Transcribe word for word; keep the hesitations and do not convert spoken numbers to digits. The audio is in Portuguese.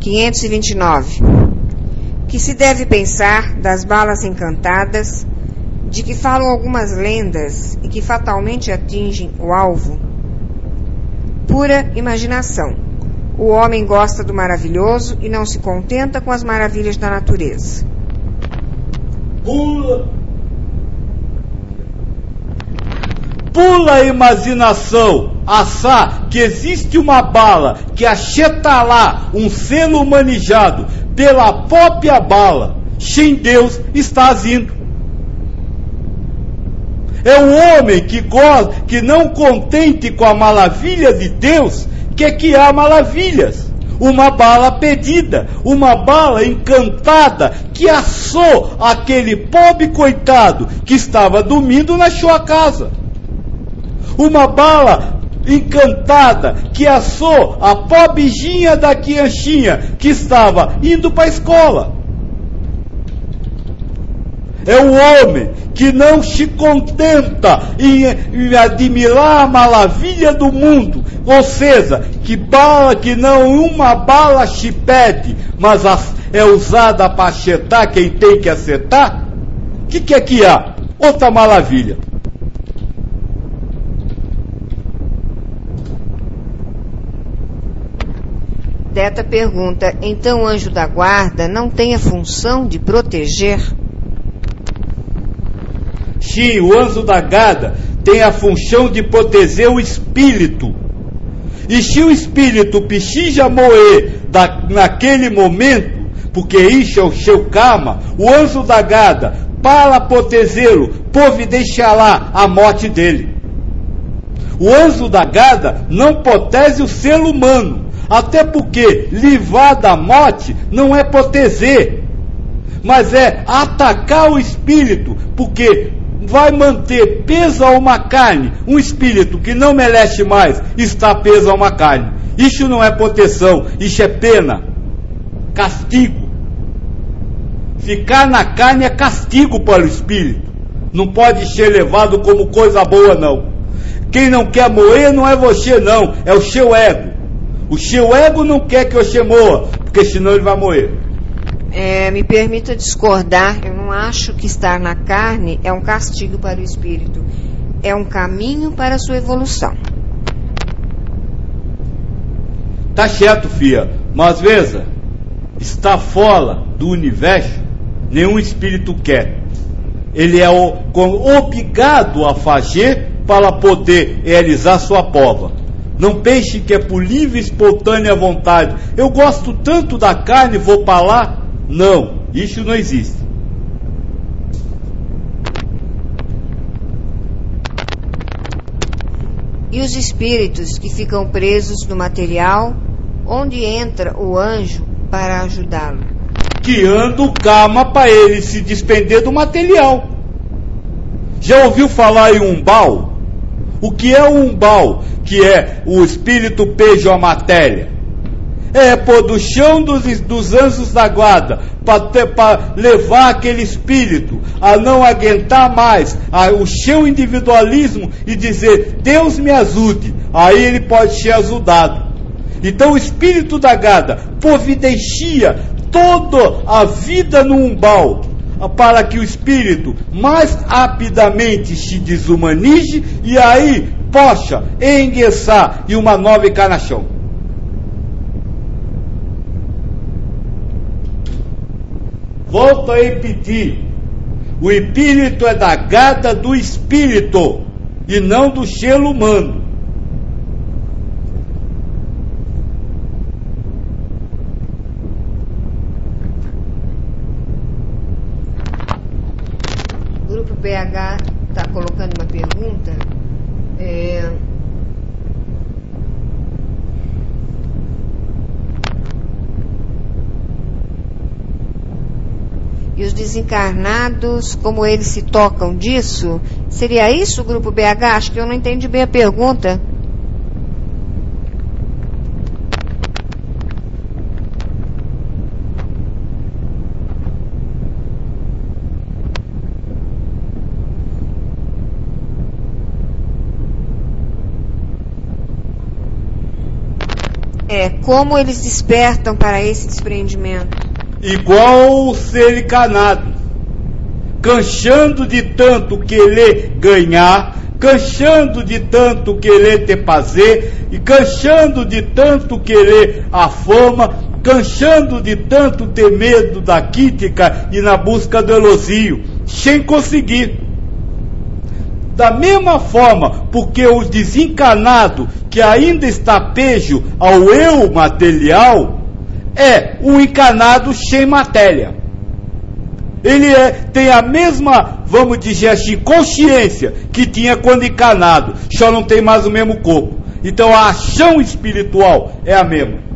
quinhentos e vinte e nove. Que se deve pensar das balas encantadas, de que falam algumas lendas e que fatalmente atingem o alvo? Pura imaginação. O homem gosta do maravilhoso e não se contenta com as maravilhas da natureza. Pula. Pula a imaginação, assá que existe uma bala que acheta lá um selo manejado pela própria bala, sem Deus está indo. É o homem que gosta, que não contente com a maravilha de Deus, quer que há maravilhas. Uma bala pedida, uma bala encantada que assou aquele pobre coitado que estava dormindo na sua casa. Uma bala encantada que assou a pobrezinha da crianchinha que estava indo para a escola. É o homem que não se contenta em, em admirar a maravilha do mundo, ou seja, que bala que não uma bala se pede, mas a, é usada para acertar quem tem que acertar. O que, que é que há? Outra maravilha. Deta pergunta, então o anjo da guarda não tem a função de proteger? Sim, o anjo da guarda tem a função de proteger o espírito. E se o espírito precisa morrer da, naquele momento, porque isso é o seu karma, o anjo da guarda, para protegê-lo, providenciará a morte dele. O anjo da guarda não protege o ser humano, até porque livrar da morte não é proteger, mas é atacar o espírito, porque vai manter preso a uma carne, um espírito que não merece mais estar preso a uma carne. Isso não é proteção, isso é pena, castigo. Ficar na carne é castigo para o espírito, não pode ser levado como coisa boa não. Quem não quer morrer não é você não, é o seu ego. O seu ego não quer que você morra, porque senão ele vai morrer. É, me permita discordar, eu não acho que estar na carne é um castigo para o espírito, é um caminho para a sua evolução. Tá certo, filha, mas veja, estar fora do universo, nenhum espírito quer. Ele é o, obrigado a fazer para poder realizar sua prova. Não pense que é por livre e espontânea vontade. Eu gosto tanto da carne, vou para lá. Não, isso não existe. E os espíritos que ficam presos no material, onde entra o anjo para ajudá-lo? Criando o karma para ele se despender do material. Já ouviu falar em umbal? O que é o umbal? Que é o espírito pejo a matéria. É a produção dos, dos anjos da guarda para levar aquele espírito a não aguentar mais a, o seu individualismo e dizer, Deus me ajude. Aí ele pode ser ajudado. Então o espírito da guarda providencia toda a vida no umbal para que o espírito mais rapidamente se desumanize e aí possa engueçar em uma nova encarnação. Volto a repetir, o espírito é da gata do espírito e não do ser humano. O grupo P H está colocando uma pergunta. É... E os desencarnados, como eles se tocam disso? Seria isso o grupo B H? Acho que eu não entendi bem a pergunta. É, como eles despertam para esse despreendimento. Igual o ser encanado, canchando de tanto querer ganhar, canchando de tanto querer ter prazer, e canchando de tanto querer a fama, canchando de tanto ter medo da crítica e na busca do elogio, sem conseguir. Da mesma forma, porque o desencanado que ainda está pejo ao eu material é um encanado sem matéria. Ele é, tem a mesma, vamos dizer assim, consciência que tinha quando encanado, só não tem mais o mesmo corpo. Então a ação espiritual é a mesma.